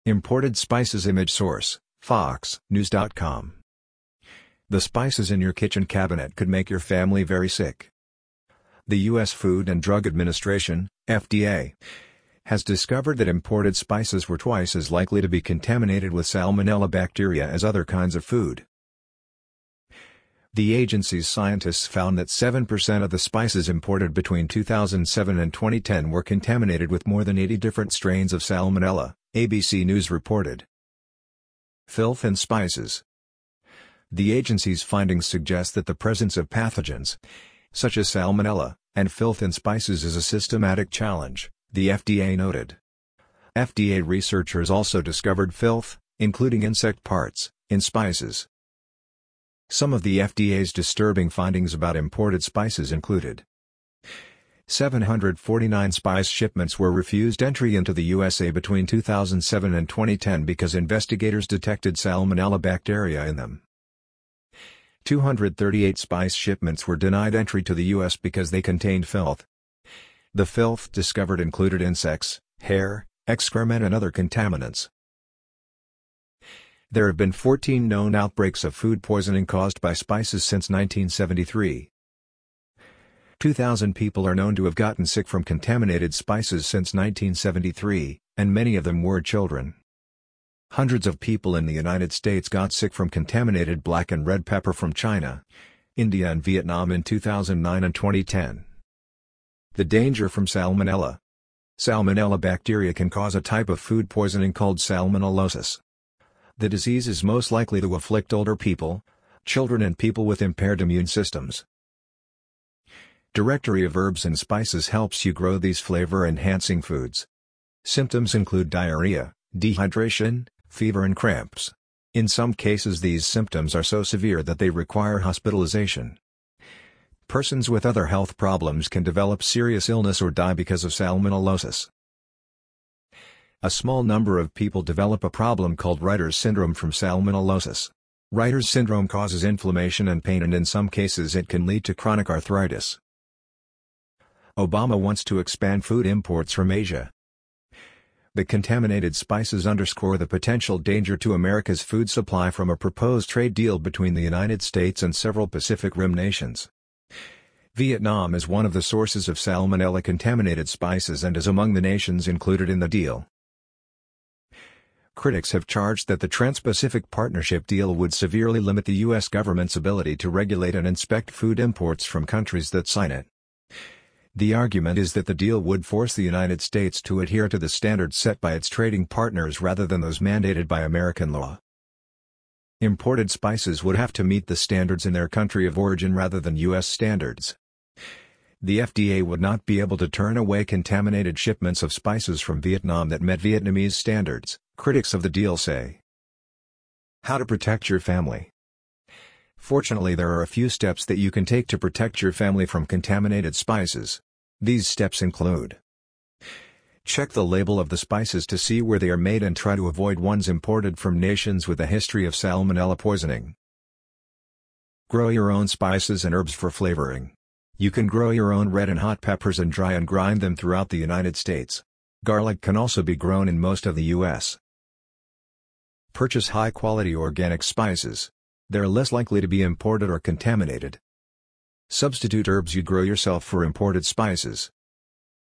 Imported spices. Image source, FoxNews.com. The spices in your kitchen cabinet could make your family very sick. The U.S. Food and Drug Administration, FDA, has discovered that imported spices were twice as likely to be contaminated with Salmonella bacteria as other kinds of food. The agency's scientists found that 7% of the spices imported between 2007 and 2010 were contaminated with more than 80 different strains of Salmonella, ABC News reported. Filth in spices. The agency's findings suggest that the presence of pathogens, such as Salmonella, and filth in spices is a systematic challenge, the FDA noted. FDA researchers also discovered filth, including insect parts, in spices. Some of the FDA's disturbing findings about imported spices included: 749 spice shipments were refused entry into the USA between 2007 and 2010 because investigators detected Salmonella bacteria in them. 238 spice shipments were denied entry to the U.S. because they contained filth. The filth discovered included insects, hair, excrement and other contaminants. There have been 14 known outbreaks of food poisoning caused by spices since 1973. 2,000 people are known to have gotten sick from contaminated spices since 1973, and many of them were children. Hundreds of people in the United States got sick from contaminated black and red pepper from China, India and Vietnam in 2009 and 2010. The danger from Salmonella. Salmonella bacteria can cause a type of food poisoning called salmonellosis. The disease is most likely to afflict older people, children and people with impaired immune systems. Directory of herbs and spices helps you grow these flavor-enhancing foods. Symptoms include diarrhea, dehydration, fever and cramps. In some cases these symptoms are so severe that they require hospitalization. Persons with other health problems can develop serious illness or die because of salmonellosis. A small number of people develop a problem called Reiter's syndrome from salmonellosis. Reiter's syndrome causes inflammation and pain, and in some cases it can lead to chronic arthritis. Obama wants to expand food imports from Asia. The contaminated spices underscore the potential danger to America's food supply from a proposed trade deal between the United States and several Pacific Rim nations. Vietnam is one of the sources of Salmonella-contaminated spices and is among the nations included in the deal. Critics have charged that the Trans-Pacific Partnership deal would severely limit the U.S. government's ability to regulate and inspect food imports from countries that sign it. The argument is that the deal would force the United States to adhere to the standards set by its trading partners rather than those mandated by American law. Imported spices would have to meet the standards in their country of origin rather than U.S. standards. The FDA would not be able to turn away contaminated shipments of spices from Vietnam that met Vietnamese standards, critics of the deal say. How to protect your family. Fortunately, there are a few steps that you can take to protect your family from contaminated spices. These steps include: check the label of the spices to see where they are made and try to avoid ones imported from nations with a history of salmonella poisoning. Grow your own spices and herbs for flavoring. You can grow your own red and hot peppers and dry and grind them throughout the United States. Garlic can also be grown in most of the U.S. Purchase high-quality organic spices. They're less likely to be imported or contaminated. Substitute herbs you grow yourself for imported spices.